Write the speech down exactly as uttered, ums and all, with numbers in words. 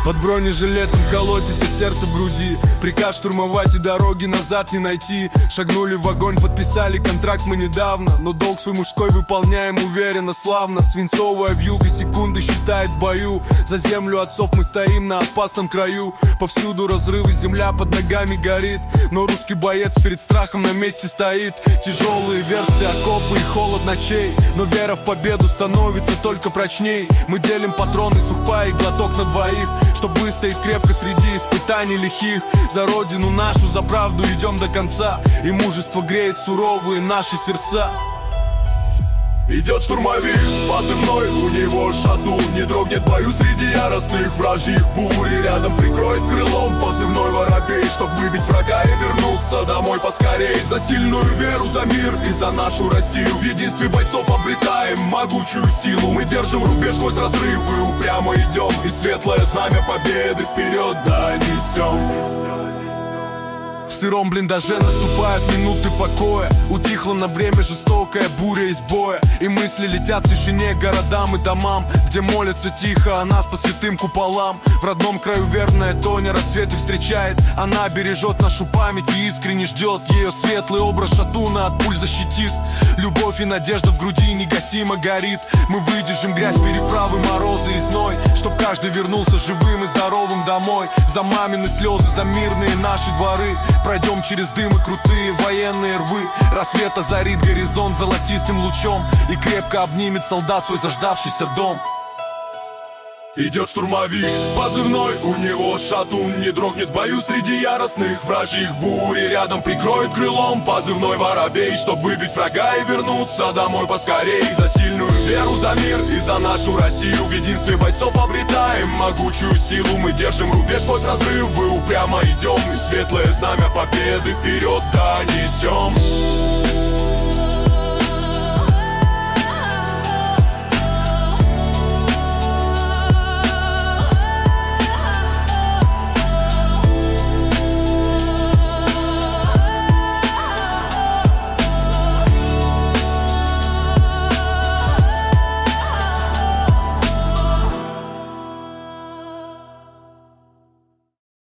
Под бронежилетом колотится сердце в груди. Приказ штурмовать и дороги назад не найти. Шагнули в огонь, подписали контракт мы недавно, но долг свой мужской выполняем уверенно, славно. Свинцовая вьюга секунды считает в бою. За землю отцов мы стоим на опасном краю. Повсюду разрывы, земля под ногами горит, но русский боец перед страхом на месте стоит. Тяжелые версты, окопы и холод ночей, но вера в победу становится только прочней. Мы делим патроны, сухпай и глоток на двоих, чтобы выстоять крепко среди испытаний лихих. За родину нашу, за правду идем до конца, и мужество греет суровые наши сердца. Идет штурмовик, позывной у него шатун. Не дрогнет в бою среди яростных вражьих бурь. И рядом прикроет крылом позывной воробей, чтоб выбить врага и вернуться домой поскорей. За сильную веру, за мир и за нашу Россию. В единстве бойцов обретаем могучую силу. Мы держим рубеж сквозь разрывы, упрямо идем, и светлое знамя победы вперед донесем. В сыром блиндаже наступают минуты покоя. Утихла на время жестокая буря из боя, и мысли летят в тишине к городам и домам, где молятся тихо о нас по святым куполам. В родном краю верная Тоня рассветы встречает. Она бережет нашу память и искренне ждет. Ее светлый образ шатуна от пуль защитит. Любовь и надежда в груди негасимо горит. Мы выдержим грязь, переправы, морозы и зной, чтоб каждый вернулся живым и здоровым домой. За мамины слезы, за мирные наши дворы. Пройдем через дым и крутые военные рвы. Рассвет озарит горизонт золотистым лучом, и крепко обнимет солдат свой заждавшийся дом. Идет штурмовик, позывной у него шатун. Не дрогнет в бою среди яростных вражьих бурь. И рядом прикроет крылом позывной воробей, чтоб выбить врага и вернуться домой поскорей. За сильную веру, за мир и за нашу Россию. В единстве бойцов обретаем могучую силу. Мы держим рубеж сквозь разрывы, упрямо идем, и светлое знамя победы вперед донесем.